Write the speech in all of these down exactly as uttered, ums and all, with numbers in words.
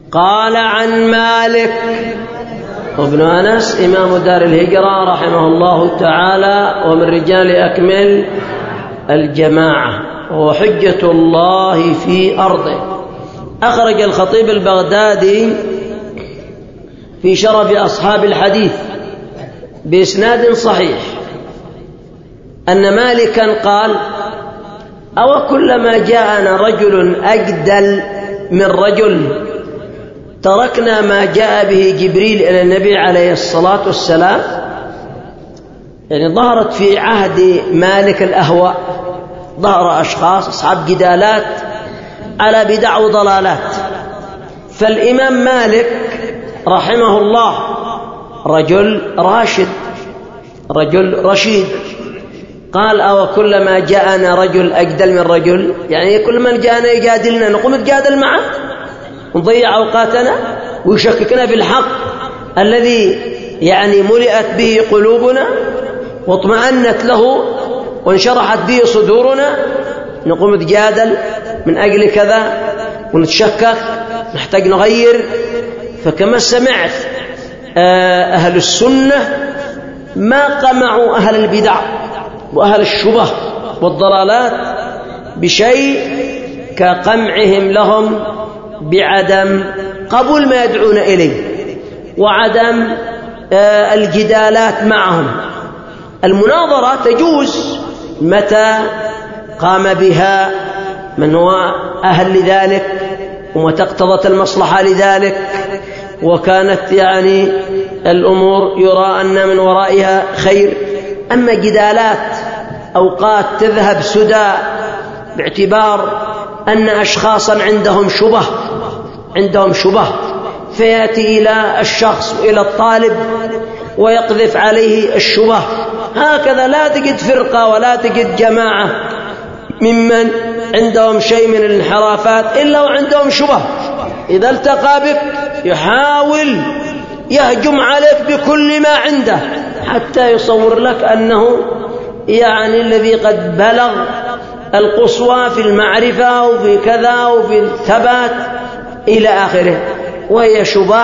قال عن مالك وابن أنس إمام دار الهجرة رحمه الله تعالى، ومن رجال أكمل الجماعة، وهو حجة الله في أرضه. أخرج الخطيب البغدادي في شرف أصحاب الحديث بإسناد صحيح أن مالكا قال: أو كلما جاءنا رجل أجدل من رجل تركنا ما جاء به جبريل إلى النبي عليه الصلاة والسلام. يعني ظهرت في عهد مالك الأهواء، ظهر أشخاص أصحاب جدالات على بدع وضلالات. فالإمام مالك رحمه الله رجل راشد، رجل رشيد، قال: أو كلما جاءنا رجل أجدل من رجل، يعني كل من جاءنا يجادلنا نقوم نتجادل معه ونضيع أوقاتنا ويشككنا في الحق الذي يعني ملئت به قلوبنا واطمأنت له وانشرحت به صدورنا، نقوم نتجادل من أجل كذا ونتشكك، نحتاج نغير. فكما سمعت أهل السنة ما قمعوا أهل البدع وأهل الشبه والضلالات بشيء كقمعهم لهم بعدم قبول ما يدعون إليه وعدم الجدالات معهم. المناظرة تجوز متى قام بها من هو أهل لذلك ومتى اقتضت المصلحة لذلك، وكانت يعني الأمور يرى أن من ورائها خير. أما جدالات أوقات تذهب سدى باعتبار أن أشخاصا عندهم شبه عندهم شبه فيأتي إلى الشخص وإلى الطالب ويقذف عليه الشبه، هكذا لا تجد فرقة ولا تجد جماعة ممن عندهم شيء من الانحرافات إلا وعندهم شبه. إذا التقى بك يحاول يهجم عليك بكل ما عنده حتى يصور لك أنه يعني الذي قد بلغ القصوى في المعرفة وفي كذا وفي الثبات إلى آخره، وهي شبه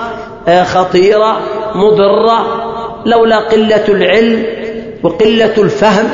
خطيرة مضرة لولا قلة العلم وقلة الفهم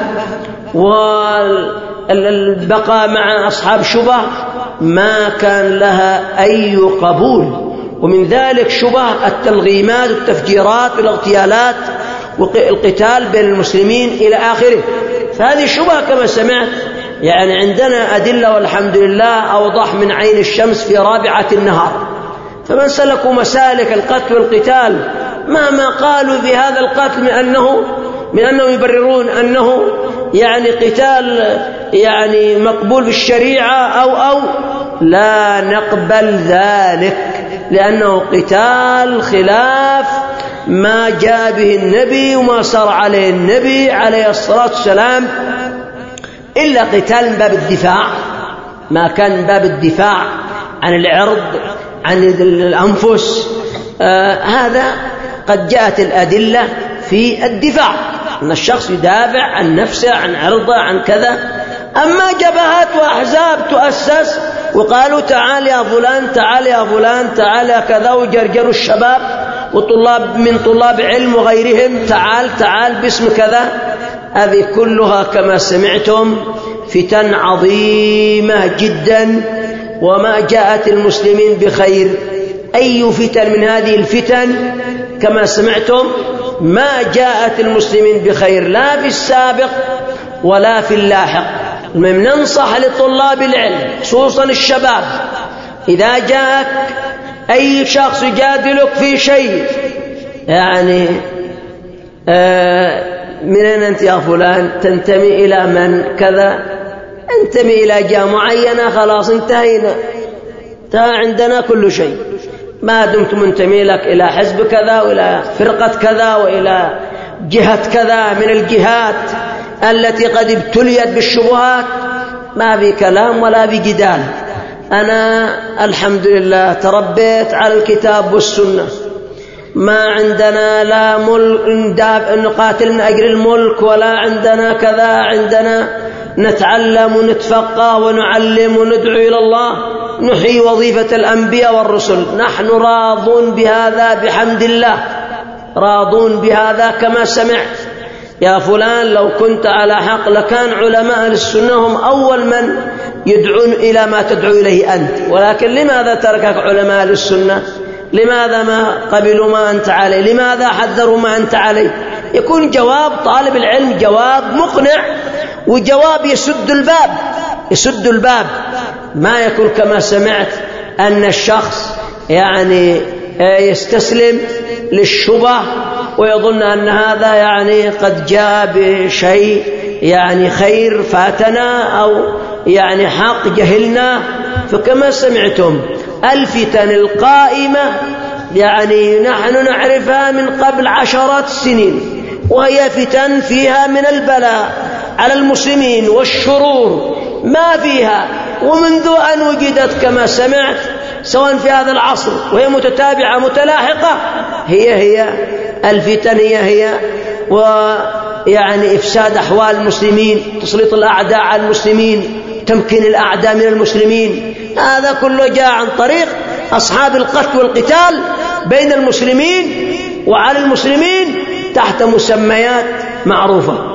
والبقاء مع أصحاب شبه ما كان لها أي قبول. ومن ذلك شبه التلغيمات والتفجيرات والاغتيالات والقتال بين المسلمين إلى آخره. فهذه الشبهة كما سمعت يعني عندنا أدلة والحمد لله أوضح من عين الشمس في رابعة النهار. فمن سلكوا مسالك القتل والقتال مهما قالوا في هذا القتل من أنه من أنه يبررون أنه يعني قتال يعني مقبول في الشريعة أو أو لا نقبل ذلك، لأنه قتال خلاف ما جاء به النبي وما سار عليه النبي عليه الصلاة والسلام، إلا قتال من باب الدفاع، ما كان من باب الدفاع عن العرض عن الأنفس. آه هذا قد جاءت الأدلة في الدفاع أن الشخص يدافع عن نفسه عن عرضه عن كذا. أما جبهات وأحزاب تؤسس وقالوا تعال يا فلان تعال يا فلان تعال يا كذا وجرجروا الشباب وطلاب من طلاب علم وغيرهم تعال تعال باسم كذا، هذه كلها كما سمعتم فتن عظيمة جدا وما جاءت المسلمين بخير. أي فتن من هذه الفتن كما سمعتم ما جاءت المسلمين بخير لا في السابق ولا في اللاحق. المهم ننصح لطلاب العلم خصوصا الشباب، إذا جاءك أي شخص يجادلك في شيء يعني آه من أين أنت يا فلان تنتمي إلى من كذا، انتمي إلى جهة معينة خلاص انتهينا، انتهى عندنا كل شيء. ما دمت منتمي لك إلى حزب كذا وإلى فرقة كذا وإلى جهة كذا من الجهات التي قد ابتليت بالشبهات ما في كلام ولا في جدال. أنا الحمد لله تربيت على الكتاب والسنة، ما عندنا لا ملك نقاتل من أجل الملك ولا عندنا كذا، عندنا نتعلم ونتفقه ونعلم وندعو إلى الله نحيي وظيفة الأنبياء والرسل. نحن راضون بهذا بحمد الله، راضون بهذا. كما سمعت يا فلان لو كنت على حق لكان علماء السنة هم أول من يدعون إلى ما تدعو إليه أنت، ولكن لماذا تركك علماء السنة؟ لماذا ما قبلوا ما أنت عليه؟ لماذا حذروا ما أنت عليه؟ يكون جواب طالب العلم جواب مقنع، وجواب يسد الباب، يسد الباب. ما يكون كما سمعت أن الشخص يعني يستسلم للشبه ويظن أن هذا يعني قد جاء بشيء يعني خير فاتنا أو يعني حق جهلنا. فكما سمعتم الفتن القائمة يعني نحن نعرفها من قبل عشرات السنين، وهي فتن فيها من البلاء على المسلمين والشرور ما فيها، ومنذ أن وجدت كما سمعت سواء في هذا العصر وهي متتابعة متلاحقة هي هي الفتن، هي هي ويعني إفساد أحوال المسلمين، تسليط الأعداء على المسلمين، تمكين الأعداء من المسلمين. هذا كله جاء عن طريق أصحاب القتل والقتال بين المسلمين وعلى المسلمين تحت مسميات معروفة.